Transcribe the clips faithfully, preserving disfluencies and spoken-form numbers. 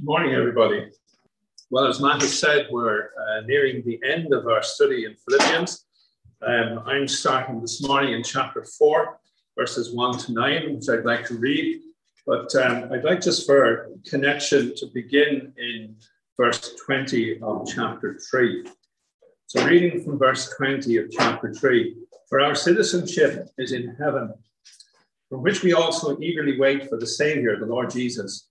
Good morning, everybody. Well, as Matt has said, we're uh, nearing the end of our study in Philippians. Um, I'm starting this morning in chapter four, verses one to nine, which I'd like to read. But um, I'd like just for connection to begin in verse twenty of chapter three. So reading from verse twenty of chapter three, "For our citizenship is in heaven, from which we also eagerly wait for the Savior, the Lord Jesus,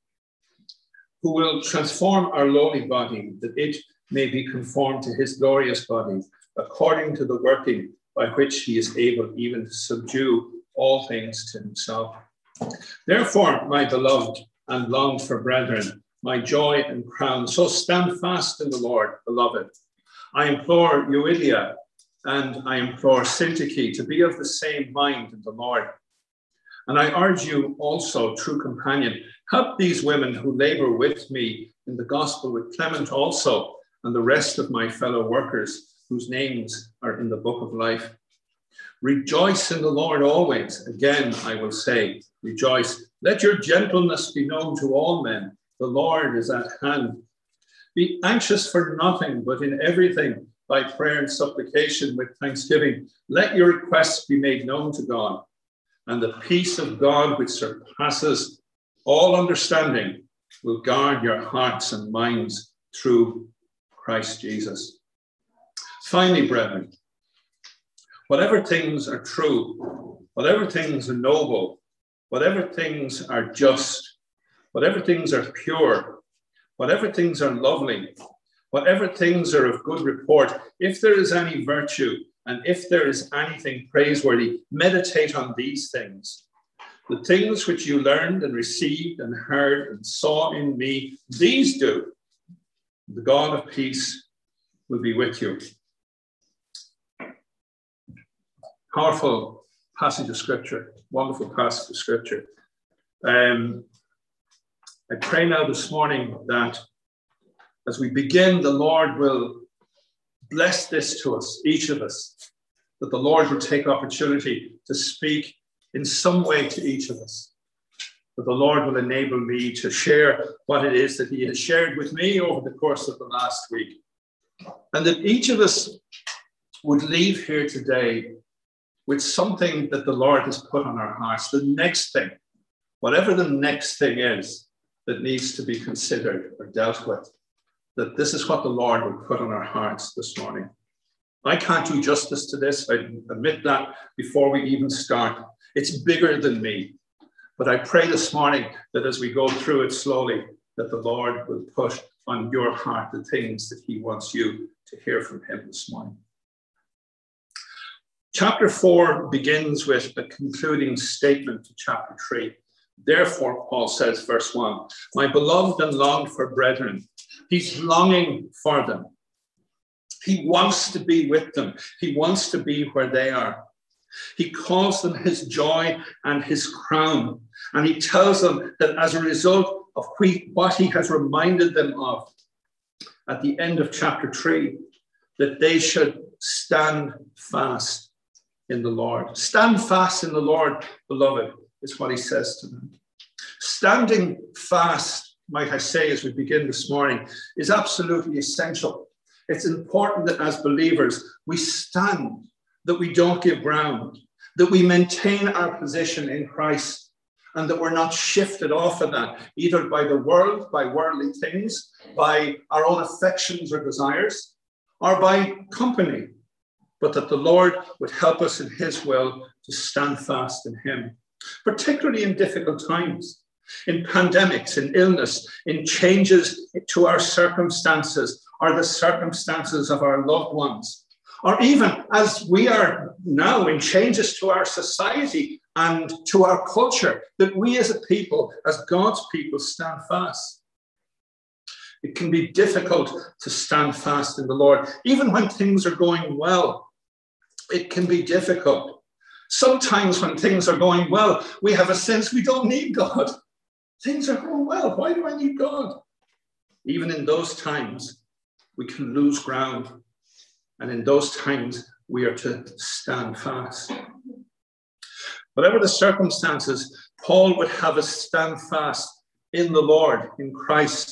who will transform our lowly body, that it may be conformed to his glorious body, according to the working by which he is able even to subdue all things to himself. Therefore, my beloved and longed for brethren, my joy and crown, so stand fast in the Lord, beloved. I implore Euodia and I implore Syntyche to be of the same mind in the Lord. And I urge you also, true companion, help these women who labor with me in the gospel with Clement also, and the rest of my fellow workers whose names are in the book of life. Rejoice in the Lord always. Again, I will say, rejoice. Let your gentleness be known to all men. The Lord is at hand. Be anxious for nothing, but in everything, by prayer and supplication with thanksgiving, let your requests be made known to God. And the peace of God, which surpasses all understanding, will guard your hearts and minds through Christ Jesus. Finally, brethren, whatever things are true, whatever things are noble, whatever things are just, whatever things are pure, whatever things are lovely, whatever things are of good report, if there is any virtue, and if there is anything praiseworthy, meditate on these things. The things which you learned and received and heard and saw in me, these do. The God of peace will be with you." Powerful passage of scripture, wonderful passage of scripture. Um, I pray now this morning that as we begin, the Lord will bless this to us, each of us, that the Lord will take opportunity to speak in some way to each of us, that the Lord will enable me to share what it is that he has shared with me over the course of the last week, and that each of us would leave here today with something that the Lord has put on our hearts, the next thing, whatever the next thing is that needs to be considered or dealt with, that this is what the Lord will put on our hearts this morning. I can't do justice to this. I admit that before we even start. It's bigger than me. But I pray this morning that as we go through it slowly, that the Lord will put on your heart the things that he wants you to hear from him this morning. Chapter four begins with a concluding statement to chapter three. Therefore, Paul says, verse one, my beloved and longed for brethren. He's longing for them. He wants to be with them. He wants to be where they are. He calls them his joy and his crown. And he tells them that as a result of what he has reminded them of at the end of chapter three, that they should stand fast in the Lord. Stand fast in the Lord, beloved, is what he says to them. Standing fast, might I say, as we begin this morning, is absolutely essential. It's important that as believers, we stand, that we don't give ground, that we maintain our position in Christ, and that we're not shifted off of that, either by the world, by worldly things, by our own affections or desires, or by company, but that the Lord would help us in his will to stand fast in him, particularly in difficult times, in pandemics, in illness, in changes to our circumstances or the circumstances of our loved ones, or even as we are now in changes to our society and to our culture, that we as a people, as God's people, stand fast. It can be difficult to stand fast in the Lord, even when things are going well. It can be difficult. Sometimes when things are going well, we have a sense we don't need God. Things are going well. Why do I need God? Even in those times, we can lose ground. And in those times, we are to stand fast. Whatever the circumstances, Paul would have us stand fast in the Lord, in Christ.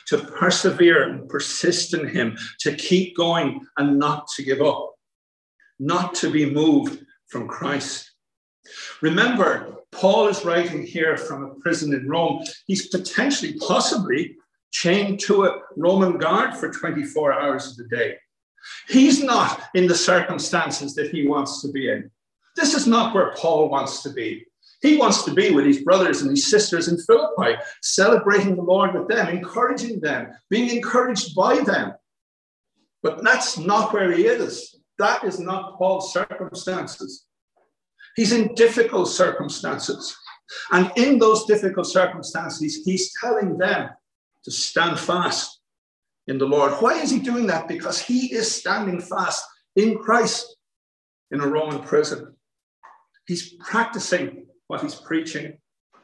to persevere and persist in him, to keep going and not to give up, not to be moved from Christ. Remember, Paul is writing here from a prison in Rome. He's potentially, possibly, chained to a Roman guard for twenty-four hours of the day. He's not in the circumstances that he wants to be in. This is not where Paul wants to be. He wants to be with his brothers and his sisters in Philippi, celebrating the Lord with them, encouraging them, being encouraged by them. But that's not where he is. That is not Paul's circumstances. He's in difficult circumstances. And in those difficult circumstances, he's telling them to stand fast in the Lord. Why is he doing that? Because he is standing fast in Christ in a Roman prison. He's practicing what he's preaching.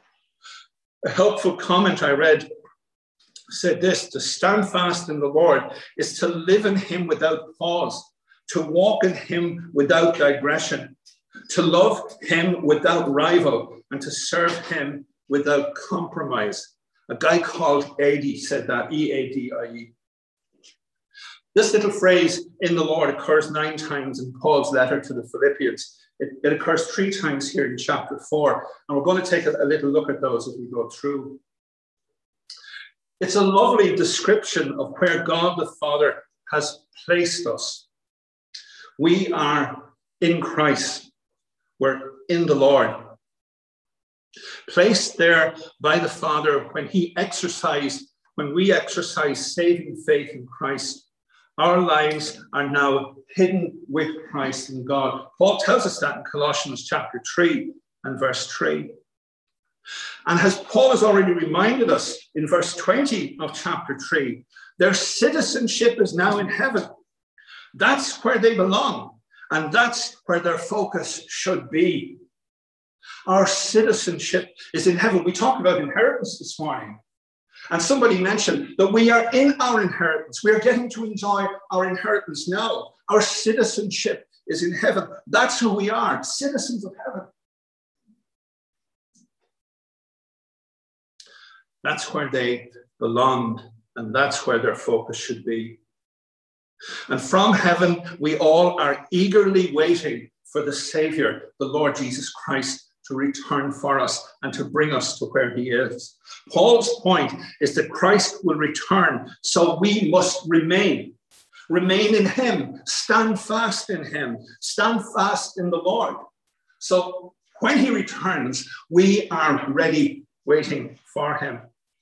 A helpful comment I read said this: to stand fast in the Lord is to live in him without pause, to walk in him without digression, to love him without rival, and to serve him without compromise. A guy called Adi said that, E A D I E. This little phrase, in the Lord, occurs nine times in Paul's letter to the Philippians. It, it occurs three times here in chapter four, and we're going to take a, a little look at those as we go through. It's a lovely description of where God the Father has placed us. We are in Christ. We're in the Lord. Placed there by the Father when he exercised, when we exercise saving faith in Christ. Our lives are now hidden with Christ in God. Paul tells us that in Colossians chapter three and verse three. And as Paul has already reminded us in verse twenty of chapter three, their citizenship is now in heaven. That's where they belong, and that's where their focus should be. Our citizenship is in heaven. We talked about inheritance this morning. And somebody mentioned that we are in our inheritance. We are getting to enjoy our inheritance now. Our citizenship is in heaven. That's who we are, citizens of heaven. That's where they belong, and that's where their focus should be. And from heaven, we all are eagerly waiting for the Savior, the Lord Jesus Christ, to return for us and to bring us to where he is. Paul's point is that Christ will return, so we must remain. Remain in him, stand fast in him, stand fast in the Lord. So when he returns, we are ready, waiting for him.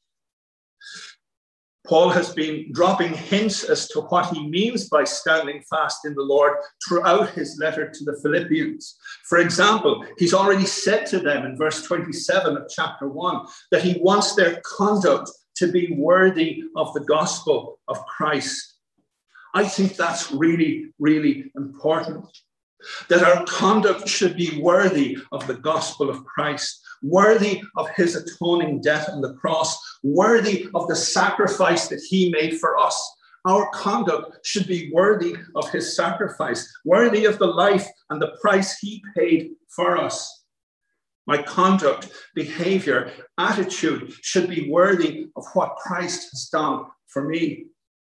Paul has been dropping hints as to what he means by standing fast in the Lord throughout his letter to the Philippians. For example, he's already said to them in verse twenty-seven of chapter one that he wants their conduct to be worthy of the gospel of Christ. I think that's really, really important, that our conduct should be worthy of the gospel of Christ, worthy of his atoning death on the cross, worthy of the sacrifice that he made for us. Our conduct should be worthy of his sacrifice, worthy of the life and the price he paid for us. My conduct, behavior, attitude should be worthy of what Christ has done for me.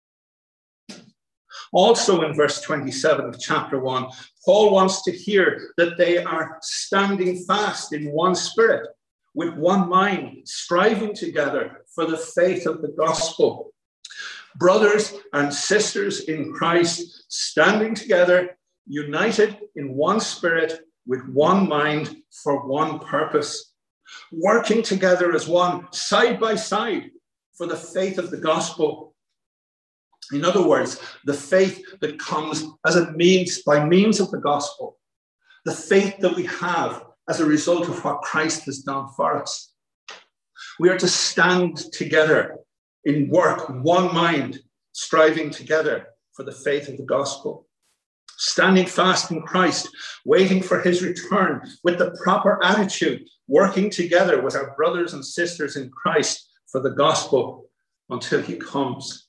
Also in verse twenty-seven of chapter one, Paul wants to hear that they are standing fast in one spirit, with one mind, striving together for the faith of the gospel. Brothers and sisters in Christ, standing together, united in one spirit, with one mind, for one purpose, working together as one, side by side, for the faith of the gospel. In other words, the faith that comes as a means, by means of the gospel, the faith that we have as a result of what Christ has done for us. We are to stand together in work, one mind, striving together for the faith of the gospel. Standing fast in Christ, waiting for his return with the proper attitude, working together with our brothers and sisters in Christ for the gospel until he comes.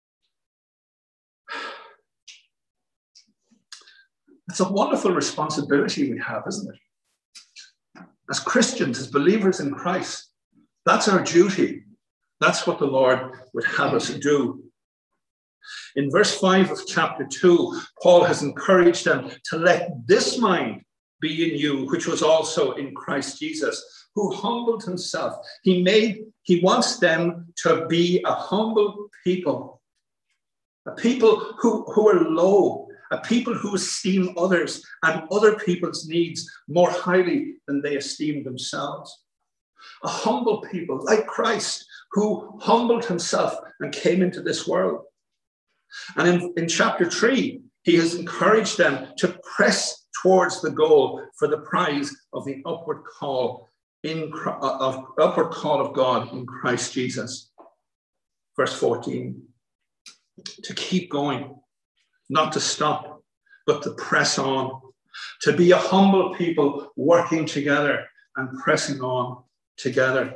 It's a wonderful responsibility we have, isn't it? As Christians, as believers in Christ, that's our duty. That's what the Lord would have us do. In verse five of chapter two, Paul has encouraged them to let this mind be in you, which was also in Christ Jesus, who humbled himself. He made, he wants them to be a humble people, a people who, who are low, a people who esteem others and other people's needs more highly than they esteem themselves. A humble people like Christ, who humbled himself and came into this world. And in, in chapter three, he has encouraged them to press towards the goal for the prize of the upward call in of upward call of God in Christ Jesus. Verse fourteen, to keep going, not to stop, but to press on, to be a humble people working together and pressing on together.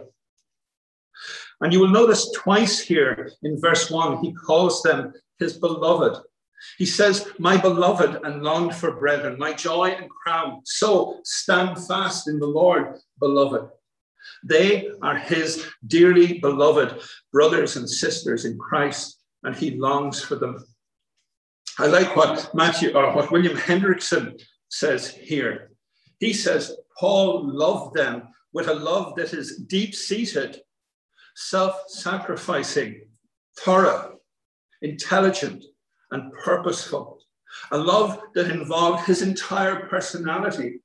And you will notice twice here in verse one, he calls them his beloved. He says, my beloved and longed for brethren, my joy and crown. So stand fast in the Lord, beloved. They are his dearly beloved brothers and sisters in Christ, and he longs for them. I like what Matthew or what William Hendrickson says here. He says, Paul loved them with a love that is deep-seated, self-sacrificing, thorough, intelligent, and purposeful. A love that involved his entire personality.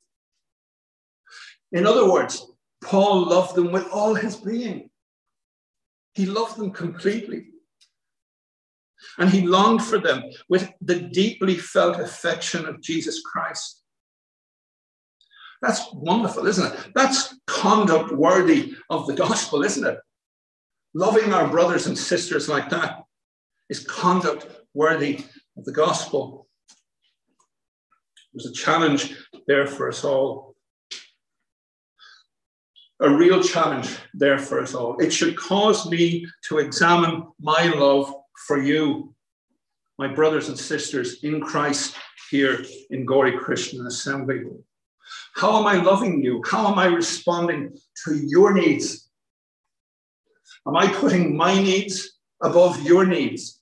In other words, Paul loved them with all his being. He loved them completely. And he longed for them with the deeply felt affection of Jesus Christ. That's wonderful, isn't it? That's conduct worthy of the gospel, isn't it? Loving our brothers and sisters like that is conduct worthy of the gospel. There's a challenge there for us all. A real challenge there for us all. It should cause me to examine my love for you, my brothers and sisters in Christ here in Gorey Christian Assembly. How am I loving you? How am I responding to your needs? Am I putting my needs above your needs?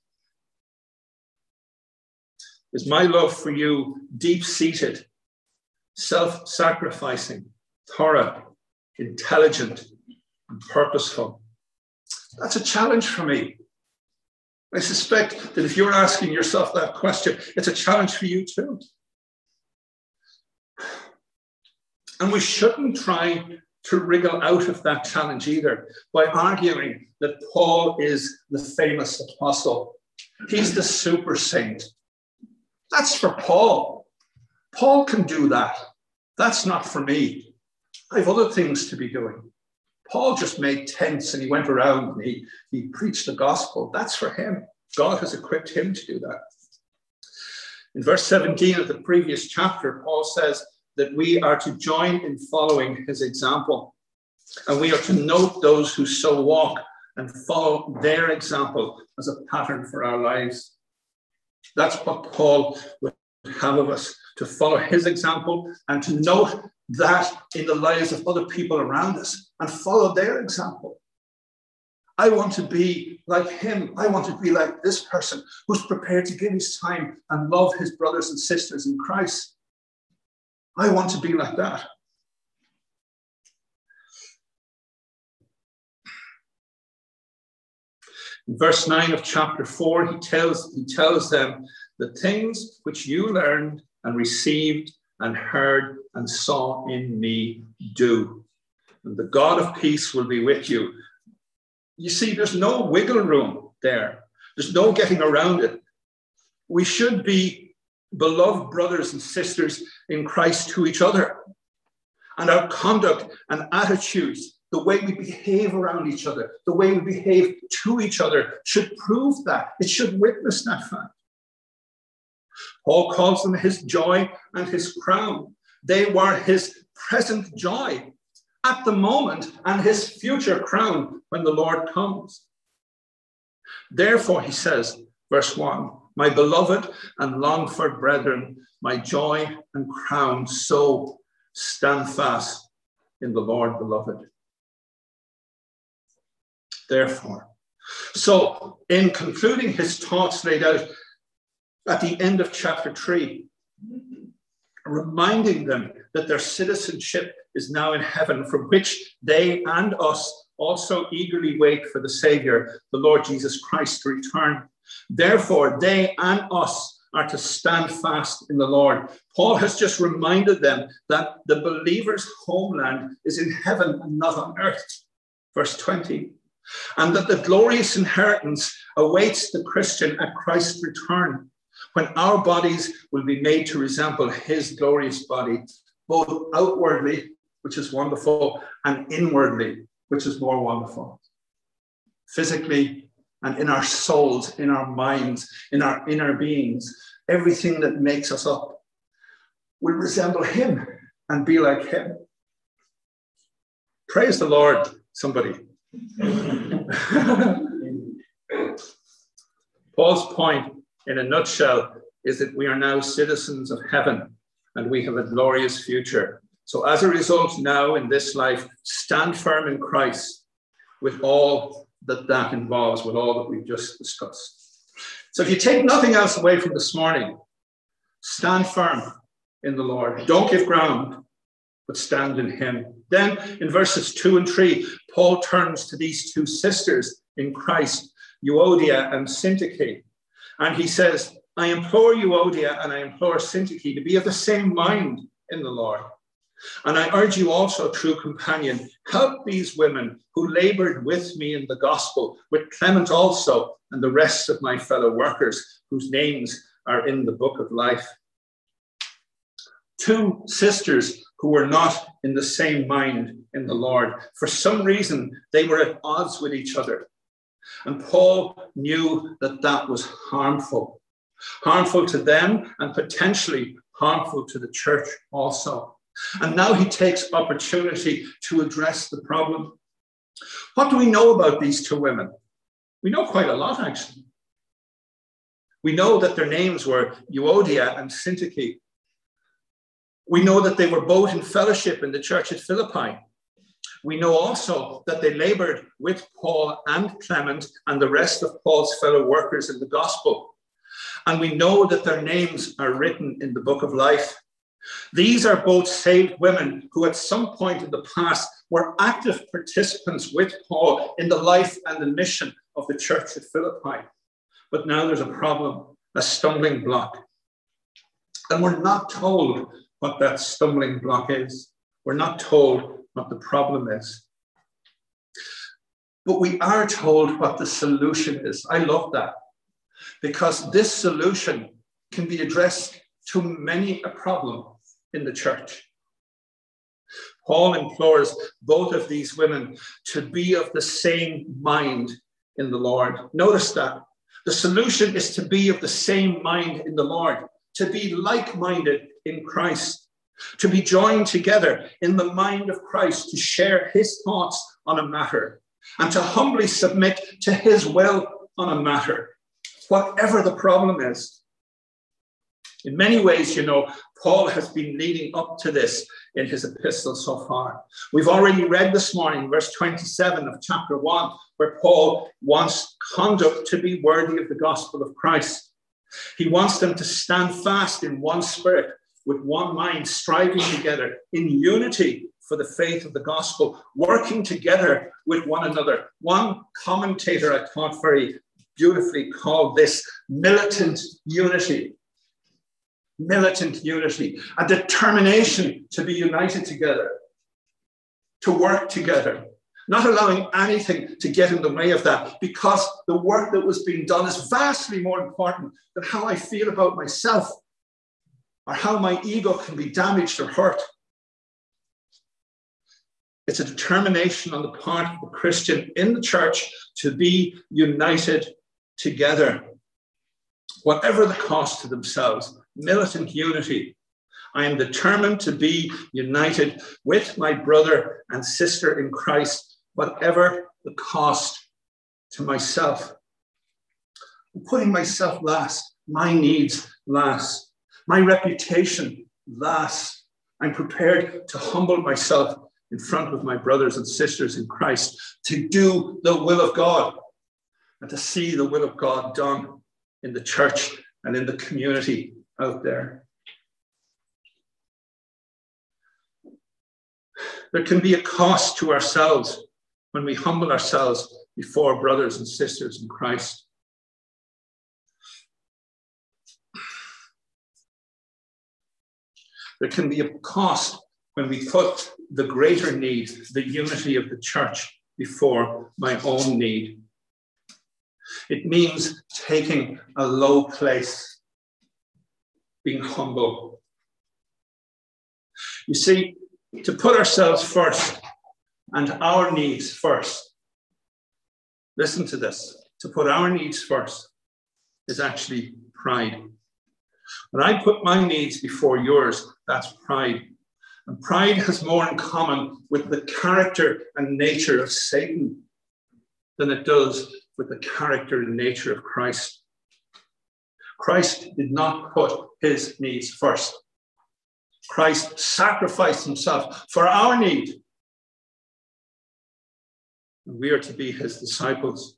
Is my love for you deep-seated, self-sacrificing, thorough, intelligent, and purposeful? That's a challenge for me. I suspect that if you're asking yourself that question, it's a challenge for you too. And we shouldn't try to wriggle out of that challenge either by arguing that Paul is the famous apostle. He's the super saint. That's for Paul. Paul can do that. That's not for me. I have other things to be doing. Paul just made tents and he went around and he, he preached the gospel. That's for him. God has equipped him to do that. In verse seventeen of the previous chapter, Paul says that we are to join in following his example. And we are to note those who so walk and follow their example as a pattern for our lives. That's what Paul would have of us, to follow his example and to note that in the lives of other people around us and follow their example. I want to be like him. I want to be like this person who's prepared to give his time and love his brothers and sisters in Christ. I want to be like that. In verse nine of chapter four, he tells, he tells them the things which you learned and received and heard and saw in me, do. And the God of peace will be with you. You see, there's no wiggle room there. There's no getting around it. We should be beloved brothers and sisters in Christ to each other. And our conduct and attitudes, the way we behave around each other, the way we behave to each other should prove that. It should witness that fact. Paul calls them his joy and his crown. They were his present joy at the moment and his future crown when the Lord comes. Therefore, he says, verse one, my beloved and longed for brethren, my joy and crown, so stand fast in the Lord, beloved. Therefore, So in concluding his thoughts laid out at the end of chapter three, reminding them that their citizenship is now in heaven, from which they and us also eagerly wait for the Savior, the Lord Jesus Christ, to return. Therefore, they and us are to stand fast in the Lord. Paul has just reminded them that the believer's homeland is in heaven and not on earth. Verse twenty. And that the glorious inheritance awaits the Christian at Christ's return, when our bodies will be made to resemble his glorious body, both outwardly, which is wonderful, and inwardly, which is more wonderful. Physically and in our souls, in our minds, in our inner beings, everything that makes us up will resemble him and be like him. Praise the Lord, somebody. Paul's point, in a nutshell, is that we are now citizens of heaven and we have a glorious future. So as a result, now in this life, stand firm in Christ with all that that involves, with all that we've just discussed. So if you take nothing else away from this morning, stand firm in the Lord. Don't give ground, but stand in him. Then in verses two and three, Paul turns to these two sisters in Christ, Euodia and Syntyche. And he says, I implore Euodia and I implore Syntyche to be of the same mind in the Lord. And I urge you also, true companion, help these women who labored with me in the gospel, with Clement also and the rest of my fellow workers whose names are in the book of life. Two sisters who were not in the same mind in the Lord. For some reason, they were at odds with each other. And Paul knew that that was harmful. Harmful to them and potentially harmful to the church also. And now he takes opportunity to address the problem. What do we know about these two women? We know quite a lot, actually. We know that their names were Euodia and Syntyche. We know that they were both in fellowship in the church at Philippi. We know also that they labored with Paul and Clement and the rest of Paul's fellow workers in the gospel. And we know that their names are written in the book of life. These are both saved women who at some point in the past were active participants with Paul in the life and the mission of the church at Philippi. But now there's a problem, a stumbling block. And we're not told what that stumbling block is. We're not told what the problem is. But we are told what the solution is. I love that, because this solution can be addressed to many a problem in the church. Paul implores both of these women to be of the same mind in the Lord. Notice that. The solution is to be of the same mind in the Lord, to be like-minded in Christ, to be joined together in the mind of Christ, to share his thoughts on a matter, and to humbly submit to his will on a matter, whatever the problem is. In many ways, you know, Paul has been leading up to this in his epistle so far. We've already read this morning, verse twenty-seven of chapter one, where Paul wants conduct to be worthy of the gospel of Christ. He wants them to stand fast in one spirit, with one mind, striving together in unity for the faith of the gospel, working together with one another. One commentator, I thought, very beautifully called this militant unity. Militant unity, a determination to be united together, to work together, not allowing anything to get in the way of that, because the work that was being done is vastly more important than how I feel about myself or how my ego can be damaged or hurt. It's a determination on the part of the Christian in the church to be united together, whatever the cost to themselves. Militant unity. I am determined to be united with my brother and sister in Christ, whatever the cost to myself. I'm putting myself last, my needs last, my reputation last. I'm prepared to humble myself in front of my brothers and sisters in Christ, to do the will of God. and to see the will of God done in the church and in the community out there. There can be a cost to ourselves when we humble ourselves before brothers and sisters in Christ. There can be a cost when we put the greater need, the unity of the church, before my own need. It means taking a low place, being humble. You see, to put ourselves first and our needs first, listen to this, to put our needs first is actually pride. When I put my needs before yours, that's pride. And pride has more in common with the character and nature of Satan than it does with the character and nature of Christ. Christ did not put his needs first. Christ sacrificed himself for our need. And we are to be his disciples.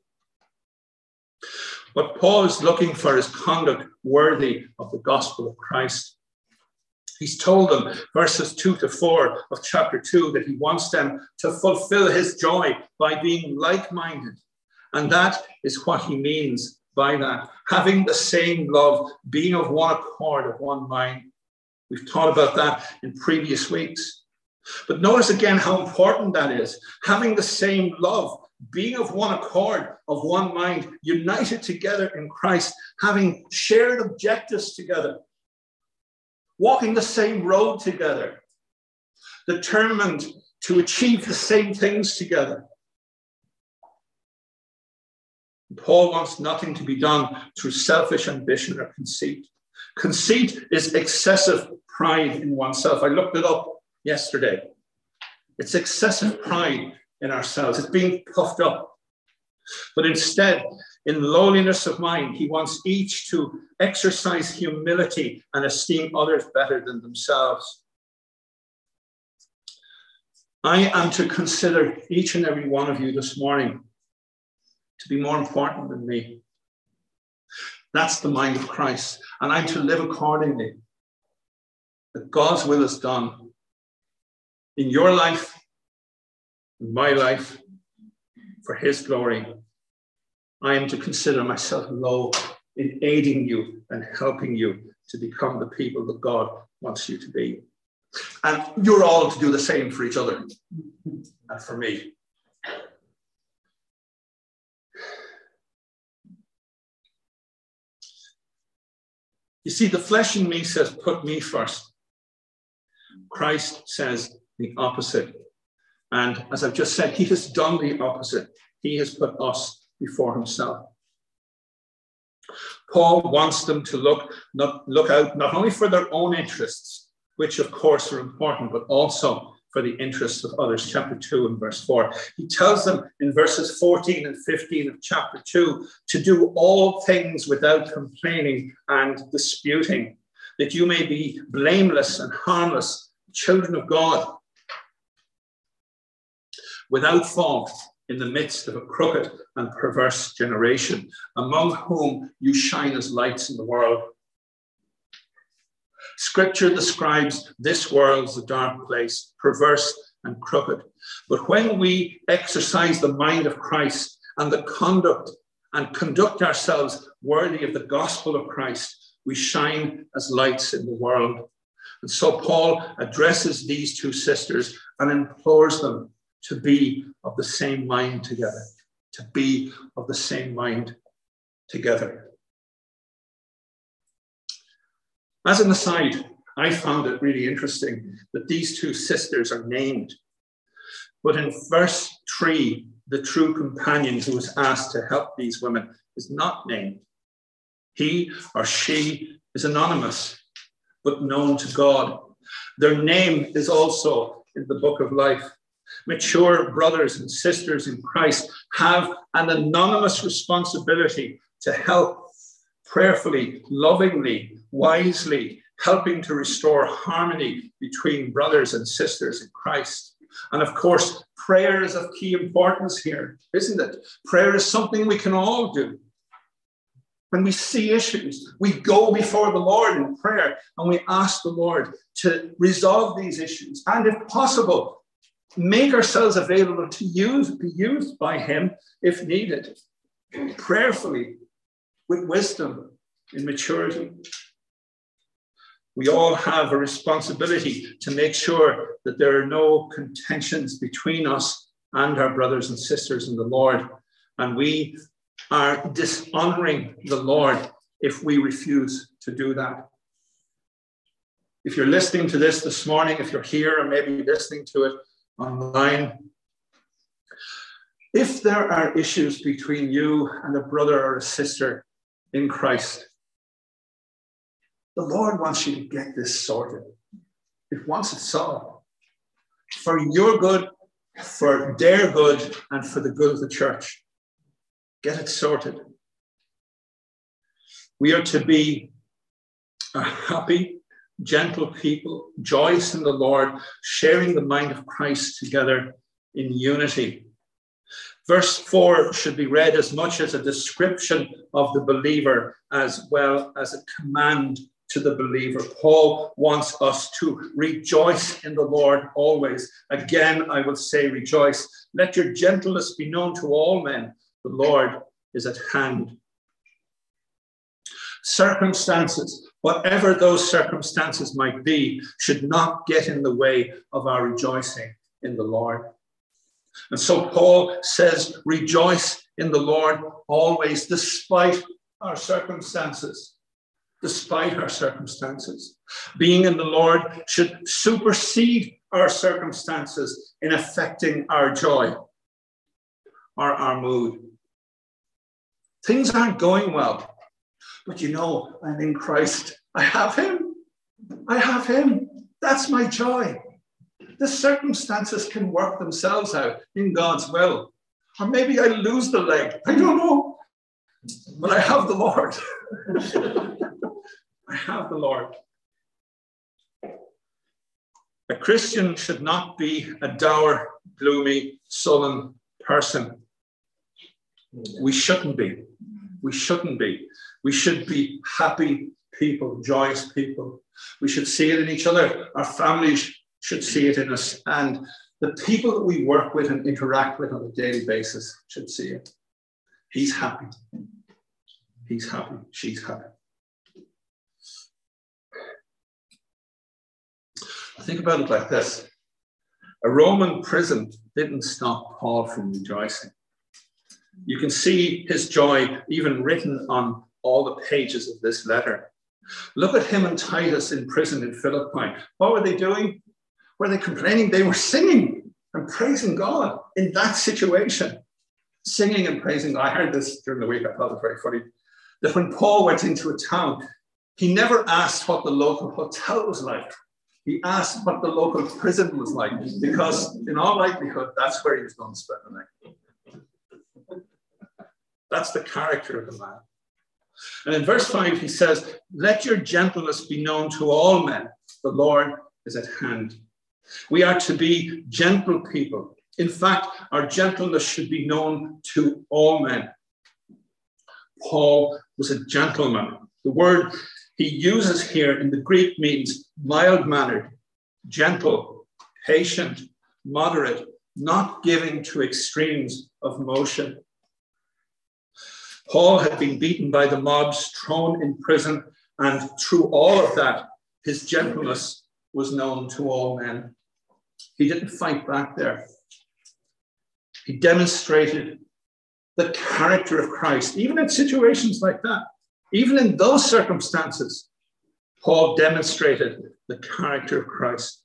What Paul is looking for is conduct worthy of the gospel of Christ. He's told them, verses two to four of chapter two, that he wants them to fulfill his joy by being like-minded. And that is what he means by that. Having the same love, being of one accord, of one mind. We've taught about that in previous weeks. But notice again how important that is. Having the same love, being of one accord, of one mind, united together in Christ, having shared objectives together, walking the same road together, determined to achieve the same things together. Paul wants nothing to be done through selfish ambition or conceit. Conceit is excessive pride in oneself. I looked it up yesterday. It's excessive pride in ourselves. It's being puffed up. But instead, in lowliness of mind, he wants each to exercise humility and esteem others better than themselves. I am to consider each and every one of you this morning to be more important than me. That's the mind of Christ. And I'm to live accordingly. That God's will is done in your life, in my life, for his glory. I am to consider myself low in aiding you and helping you to become the people that God wants you to be. And you're all to do the same for each other and for me. You see, the flesh in me says, put me first. Christ says the opposite. And as I've just said, he has done the opposite. He has put us before himself. Paul wants them to look, not, look out not only for their own interests, which of course are important, but also for the interests of others. Chapter two and verse four. He tells them in verses fourteen and fifteen of chapter two to do all things without complaining and disputing, that you may be blameless and harmless, children of God, without fault in the midst of a crooked and perverse generation, among whom you shine as lights in the world. Scripture describes this world as a dark place, perverse and crooked. But when we exercise the mind of Christ and the conduct and conduct ourselves worthy of the gospel of Christ, we shine as lights in the world. And so Paul addresses these two sisters and implores them to be of the same mind together, to be of the same mind together. As an aside, I found it really interesting that these two sisters are named. But in verse three, the true companion who was asked to help these women is not named. He or she is anonymous, but known to God. Their name is also in the book of life. Mature brothers and sisters in Christ have an anonymous responsibility to help prayerfully, lovingly, wisely, helping to restore harmony between brothers and sisters in Christ. And of course, prayer is of key importance here, isn't it? Prayer is something we can all do. When we see issues, we go before the Lord in prayer and we ask the Lord to resolve these issues. And if possible, make ourselves available to use, be used by him if needed, prayerfully, with wisdom, in maturity. We all have a responsibility to make sure that there are no contentions between us and our brothers and sisters in the Lord. And we are dishonoring the Lord if we refuse to do that. If you're listening to this this morning, if you're here or maybe listening to it online, if there are issues between you and a brother or a sister in Christ, the Lord wants you to get this sorted. He wants it solved for your good, for their good, and for the good of the church. Get it sorted. We are to be a happy, gentle people, joyous in the Lord, sharing the mind of Christ together in unity. Verse four should be read as much as a description of the believer as well as a command to the believer. Paul wants us to rejoice in the Lord always. Again, I will say rejoice. Let your gentleness be known to all men. The Lord is at hand. Circumstances, whatever those circumstances might be, should not get in the way of our rejoicing in the Lord. And so Paul says, rejoice in the Lord always, despite our circumstances. Despite our circumstances. Being in the Lord should supersede our circumstances in affecting our joy or our mood. Things aren't going well, but you know, I'm in Christ. I have him. I have him. That's my joy. The circumstances can work themselves out in God's will. Or maybe I lose the leg. I don't know. But I have the Lord. I have the Lord. A Christian should not be a dour, gloomy, sullen person. We shouldn't be. We shouldn't be. We should be happy people, joyous people. We should see it in each other. Our families should see it in us. And the people that we work with and interact with on a daily basis should see it. He's happy. He's happy. She's happy. Think about it like this. A Roman prison didn't stop Paul from rejoicing. You can see his joy even written on all the pages of this letter. Look at him and Titus in prison in Philippi. What were they doing? Were they complaining? They were singing and praising God in that situation. Singing and praising God. I heard this during the week. I thought it was very funny. That when Paul went into a town, he never asked what the local hotel was like. He asked what the local prison was like, because in all likelihood, that's where he was going to spend the night. That's the character of the man. And in verse five, he says, let your gentleness be known to all men. The Lord is at hand. We are to be gentle people. In fact, our gentleness should be known to all men. Paul was a gentleman. The word he uses here in the Greek means mild-mannered, gentle, patient, moderate, not giving to extremes of motion. Paul had been beaten by the mobs, thrown in prison, and through all of that, his gentleness was known to all men. He didn't fight back there. He demonstrated the character of Christ, even in situations like that. Even in those circumstances, Paul demonstrated the character of Christ.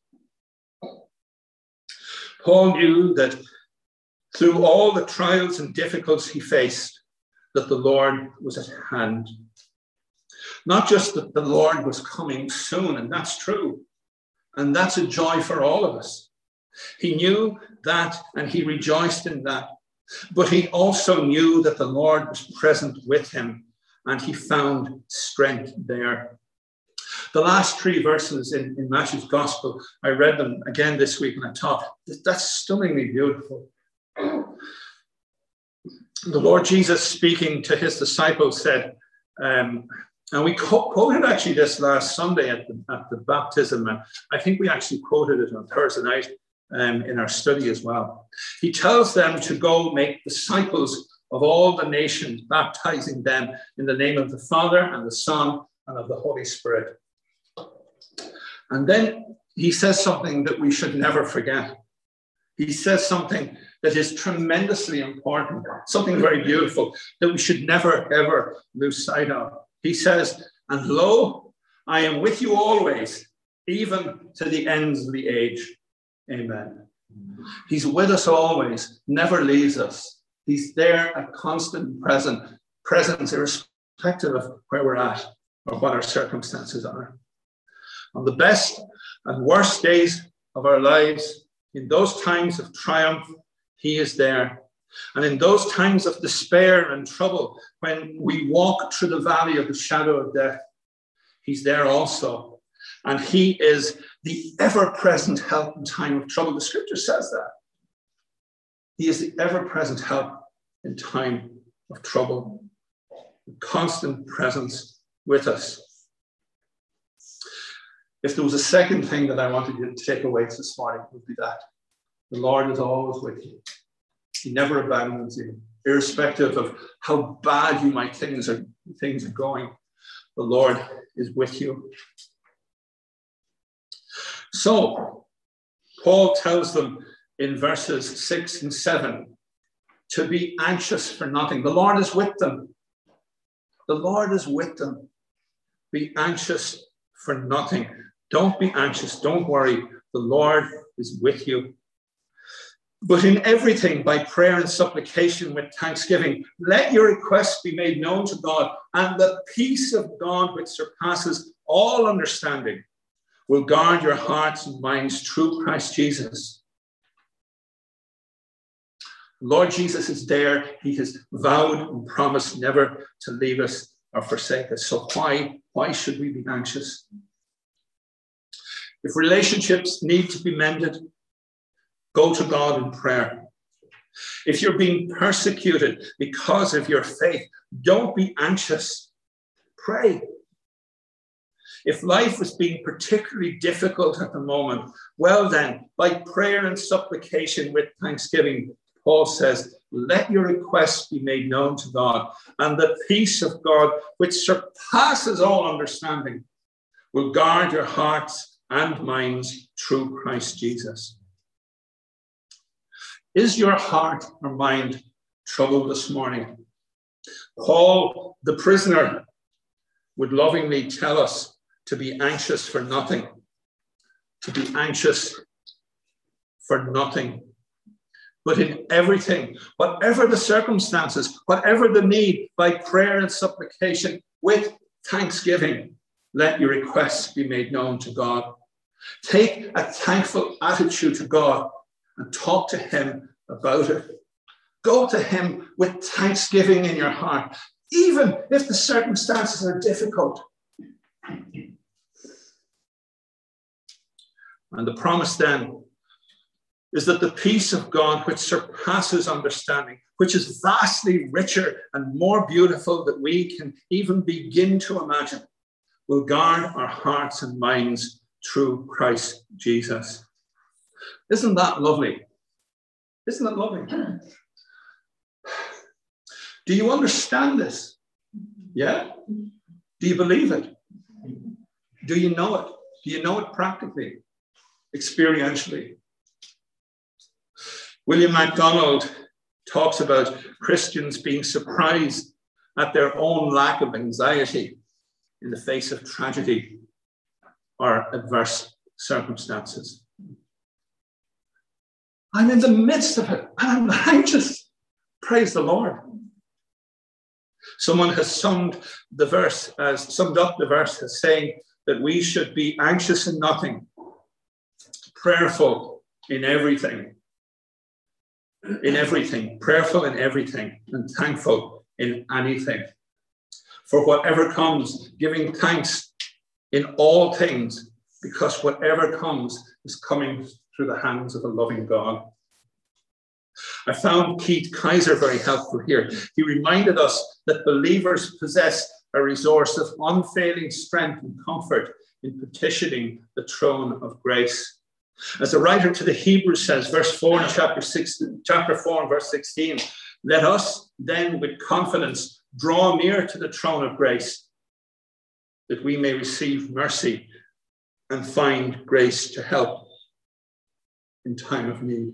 Paul knew that through all the trials and difficulties he faced, that the Lord was at hand. Not just that the Lord was coming soon, and that's true. And that's a joy for all of us. He knew that and he rejoiced in that. But he also knew that the Lord was present with him, and he found strength there. The last three verses in, in Matthew's Gospel, I read them again this week and I thought, that's stunningly beautiful. The Lord Jesus, speaking to his disciples, said, um, and we quoted actually this last Sunday at the, at the baptism, and I think we actually quoted it on Thursday night um, in our study as well. He tells them to go make disciples of all the nations, baptizing them in the name of the Father and the Son and of the Holy Spirit. And then he says something that we should never forget. He says something that is tremendously important, something very beautiful that we should never, ever lose sight of. He says, and lo, I am with you always, even to the ends of the age. Amen. He's with us always, never leaves us. He's there, a constant present, presence, irrespective of where we're at or what our circumstances are. On the best and worst days of our lives, in those times of triumph, he is there. And in those times of despair and trouble, when we walk through the valley of the shadow of death, he's there also. And he is the ever-present help in time of trouble. The scripture says that. He is the ever-present help in time of trouble. The constant presence with us. If there was a second thing that I wanted you to take away this morning, it would be that. The Lord is always with you. He never abandons you, irrespective of how bad you might things are, things are going. The Lord is with you. So, Paul tells them in verses six and seven to be anxious for nothing. The Lord is with them. The Lord is with them. Be anxious for nothing. Don't be anxious. Don't worry. The Lord is with you. But in everything, by prayer and supplication with thanksgiving, let your requests be made known to God, and the peace of God, which surpasses all understanding, will guard your hearts and minds through Christ Jesus. Lord Jesus is there. He has vowed and promised never to leave us or forsake us. So why, why should we be anxious? If relationships need to be mended, go to God in prayer. If you're being persecuted because of your faith, don't be anxious. Pray. If life is being particularly difficult at the moment, well then, by prayer and supplication with thanksgiving, Paul says, let your requests be made known to God, and the peace of God, which surpasses all understanding, will guard your hearts and minds through Christ Jesus. Is your heart or mind troubled this morning? Paul, the prisoner, would lovingly tell us to be anxious for nothing. To be anxious for nothing. But in everything, whatever the circumstances, whatever the need, by prayer and supplication, with thanksgiving, let your requests be made known to God. Take a thankful attitude to God and talk to him about it. Go to him with thanksgiving in your heart, even if the circumstances are difficult. And the promise then is that the peace of God, which surpasses understanding, which is vastly richer and more beautiful than we can even begin to imagine, will guard our hearts and minds through Christ Jesus. Isn't that lovely? Isn't that lovely? Do you understand this? Yeah? Do you believe it? Do you know it? Do you know it practically, experientially? William MacDonald talks about Christians being surprised at their own lack of anxiety in the face of tragedy or adverse circumstances. I'm in the midst of it and I'm anxious. Praise the Lord. Someone has summed the verse as summed up the verse as saying that we should be anxious in nothing, prayerful in everything, in everything, prayerful in everything, and thankful in anything. For whatever comes, giving thanks in all things, because whatever comes is coming through the hands of a loving God. I found Keith Kaiser very helpful here. He reminded us that believers possess a resource of unfailing strength and comfort in petitioning the throne of grace. As the writer to the Hebrews says, verse four in chapter six, chapter four and verse sixteen, let us then with confidence draw near to the throne of grace, that we may receive mercy and find grace to help in time of need.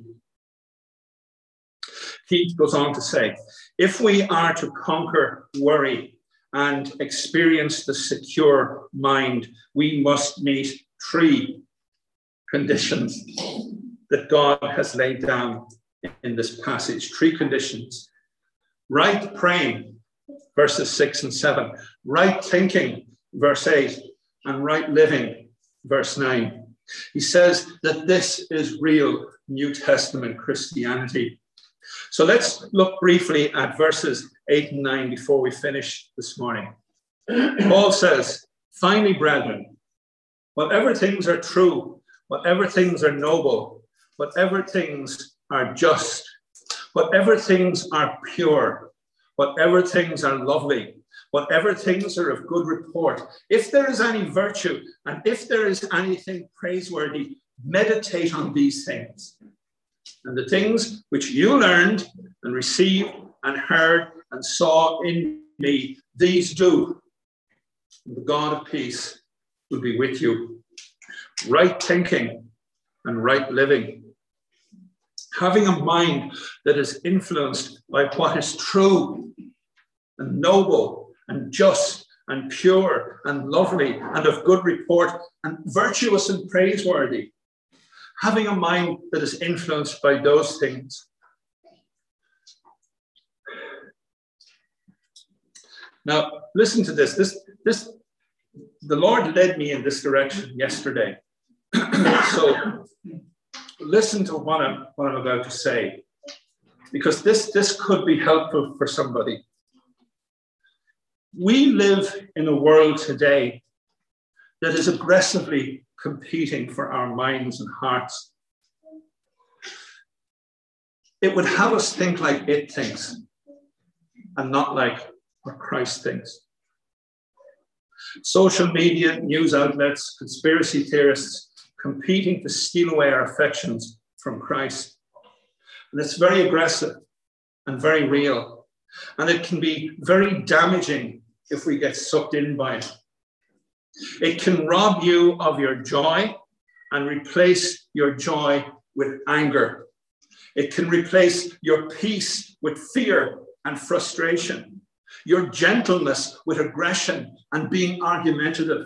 Keith goes on to say, if we are to conquer worry and experience the secure mind, we must meet three conditions that God has laid down in this passage. Three conditions. Right praying, verses six and seven. Right thinking, verse eight. And right living, verse nine. He says that this is real New Testament Christianity. So let's look briefly at verses eight and nine before we finish this morning. Paul says, finally, brethren, whatever things are true, whatever things are noble, whatever things are just, whatever things are pure, whatever things are lovely, whatever things are of good report, if there is any virtue and if there is anything praiseworthy, meditate on these things. And the things which you learned and received and heard and saw in me, these do. And the God of peace will be with you. Right thinking and right living. Having a mind that is influenced by what is true and noble and just and pure and lovely and of good report and virtuous and praiseworthy. Having a mind that is influenced by those things. Now, listen to this. This, this, the Lord led me in this direction yesterday. So listen to what I'm, what I'm about to say, because this, this could be helpful for somebody. We live in a world today that is aggressively competing for our minds and hearts. It would have us think like it thinks and not like what Christ thinks. Social media, news outlets, conspiracy theorists competing to steal away our affections from Christ. And it's very aggressive and very real. And it can be very damaging if we get sucked in by it. It can rob you of your joy and replace your joy with anger. It can replace your peace with fear and frustration, your gentleness with aggression and being argumentative.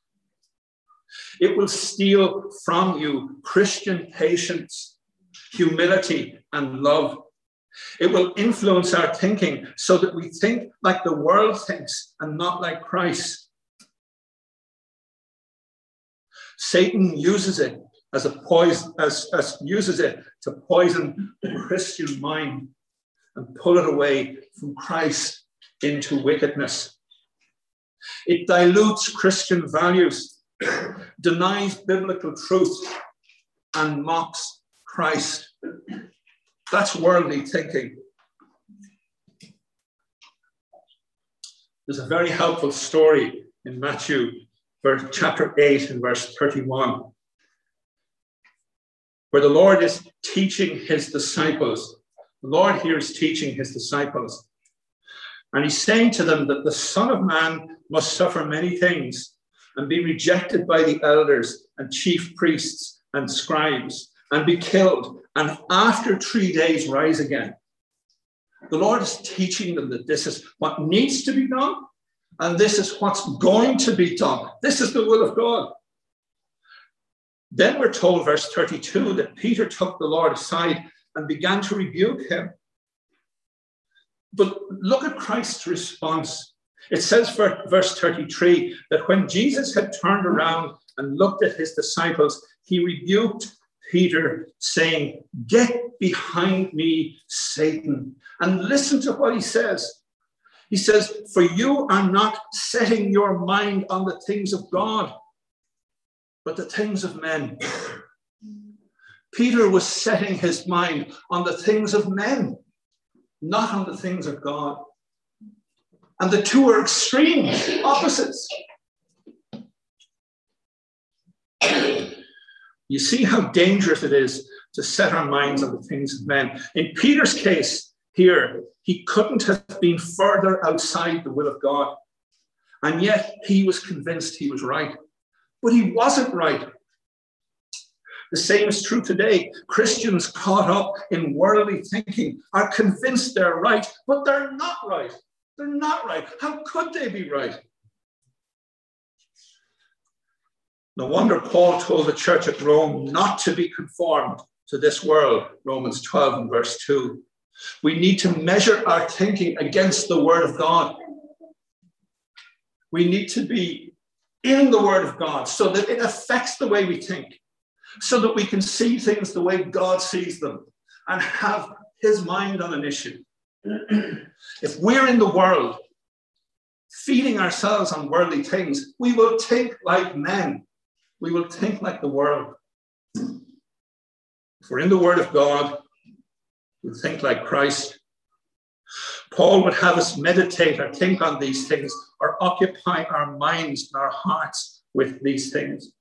It will steal from you Christian patience, humility, and love. It will influence our thinking so that we think like the world thinks and not like Christ. Satan uses it as a poison, as, as uses it to poison the Christian mind and pull it away from Christ into wickedness. It dilutes Christian values, denies biblical truth, and mocks Christ. That's worldly thinking. There's a very helpful story in Matthew chapter eight and verse thirty-one, where the Lord is teaching his disciples. The Lord here is teaching his disciples. And he's saying to them that the Son of Man must suffer many things and be rejected by the elders and chief priests and scribes and be killed, and after three days rise again. The Lord is teaching them that this is what needs to be done, and this is what's going to be done. This is the will of God. Then we're told, verse thirty-two, that Peter took the Lord aside and began to rebuke him. But look at Christ's response. It says for verse thirty-three that when Jesus had turned around and looked at his disciples, he rebuked Peter, saying, "Get behind me, Satan." And listen to what he says. He says, for you are not setting your mind on the things of God, but the things of men. Peter was setting his mind on the things of men, not on the things of God. And the two are extreme opposites. You see how dangerous it is to set our minds on the things of men. In Peter's case here, he couldn't have been further outside the will of God. And yet he was convinced he was right. But he wasn't right. The same is true today. Christians caught up in worldly thinking are convinced they're right, but they're not right. They're not right. How could they be right? No wonder Paul told the church at Rome not to be conformed to this world, Romans twelve and verse two. We need to measure our thinking against the word of God. We need to be in the word of God so that it affects the way we think, so that we can see things the way God sees them and have his mind on an issue. If we're in the world, feeding ourselves on worldly things, we will think like men. We will think like the world. If we're in the word of God, we'll think like Christ. Paul would have us meditate or think on these things or occupy our minds and our hearts with these things.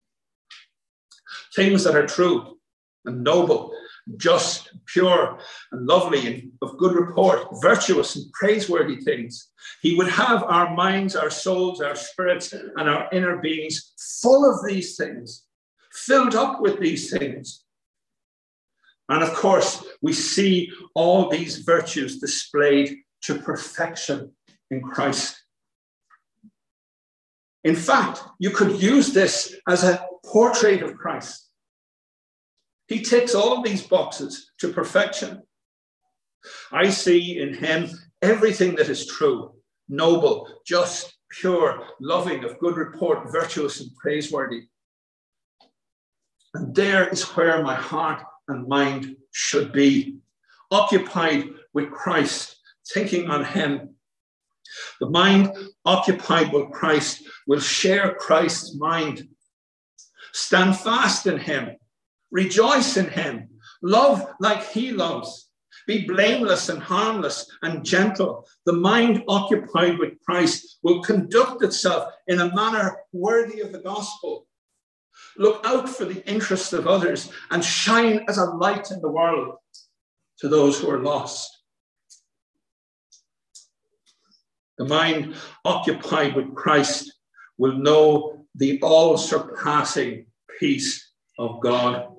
Things that are true and noble, just, pure, and lovely, and of good report, virtuous and praiseworthy things. He would have our minds, our souls, our spirits, and our inner beings full of these things, filled up with these things. And of course, we see all these virtues displayed to perfection in Christ. In fact, you could use this as a portrait of Christ. He ticks all of these boxes to perfection. I see in him everything that is true, noble, just, pure, loving, of good report, virtuous and praiseworthy. And there is where my heart and mind should be, occupied with Christ, thinking on him. The mind occupied with Christ will share Christ's mind. Stand fast in him. Rejoice in him. Love like he loves. Be blameless and harmless and gentle. The mind occupied with Christ will conduct itself in a manner worthy of the gospel. Look out for the interests of others and shine as a light in the world to those who are lost. The mind occupied with Christ will know the all-surpassing peace of God.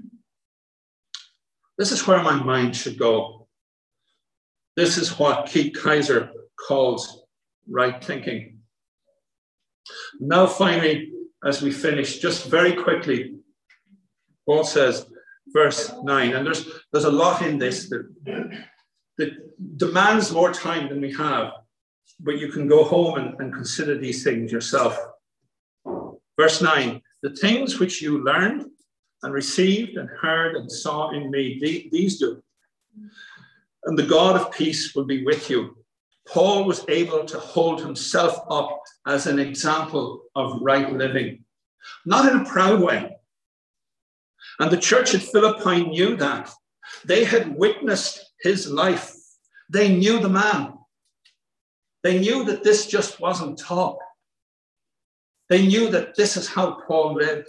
This is where my mind should go. This is what Keith Kaiser calls right thinking. Now, finally, as we finish, just very quickly, Paul says, verse nine, and there's, there's a lot in this that, that demands more time than we have, but you can go home and, and consider these things yourself. Verse nine, the things which you learned and received and heard and saw in me, the, these do. And the God of peace will be with you. Paul was able to hold himself up as an example of right living, not in a proud way. And the church at Philippi knew that. They had witnessed his life. They knew the man. They knew that this just wasn't talk. They knew that this is how Paul lived.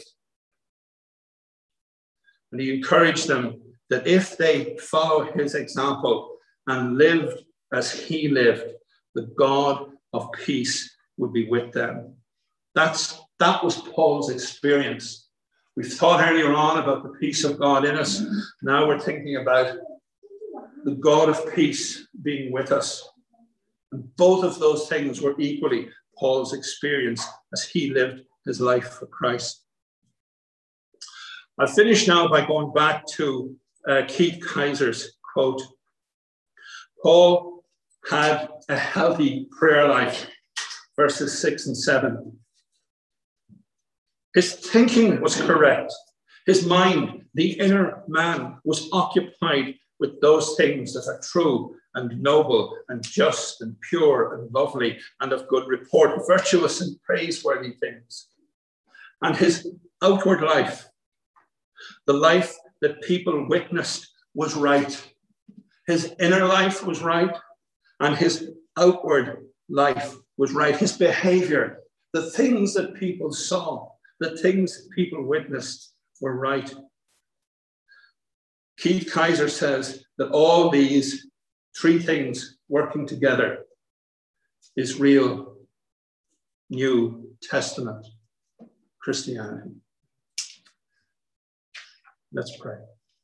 And he encouraged them that if they follow his example and lived as he lived, the God of peace would be with them. That's, that was Paul's experience. We've thought earlier on about the peace of God in us. Now we're thinking about the God of peace being with us. And both of those things were equally Paul's experience as he lived his life for Christ. I'll finish now by going back to uh, Keith Kaiser's quote. Paul had a healthy prayer life, verses six and seven. His thinking was correct. His mind, the inner man, was occupied with those things that are true and noble and just and pure and lovely and of good report, virtuous and praiseworthy things. And his outward life, the life that people witnessed, was right. His inner life was right, and his outward life was right. His behavior, the things that people saw, the things that people witnessed were right. Keith Kaiser says that all these three things working together is real New Testament Christianity. Let's pray.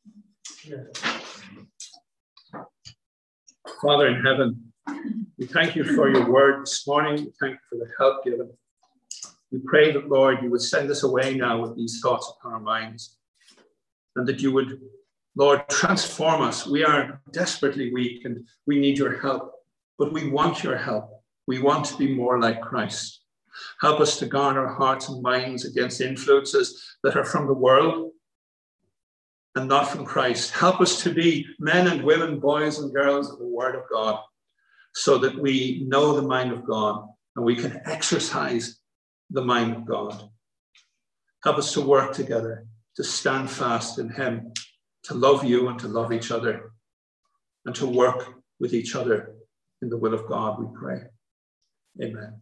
Father in heaven, we thank you for your word this morning. We thank you for the help given. We pray that, Lord, you would send us away now with these thoughts upon our minds, and that you would, Lord, transform us. We are desperately weak and we need your help, but we want your help. We want to be more like Christ. Help us to guard our hearts and minds against influences that are from the world and not from Christ. Help us to be men and women, boys and girls of the Word of God, so that we know the mind of God and we can exercise the mind of God. Help us to work together, to stand fast in him, to love you and to love each other, and to work with each other in the will of God, we pray. Amen.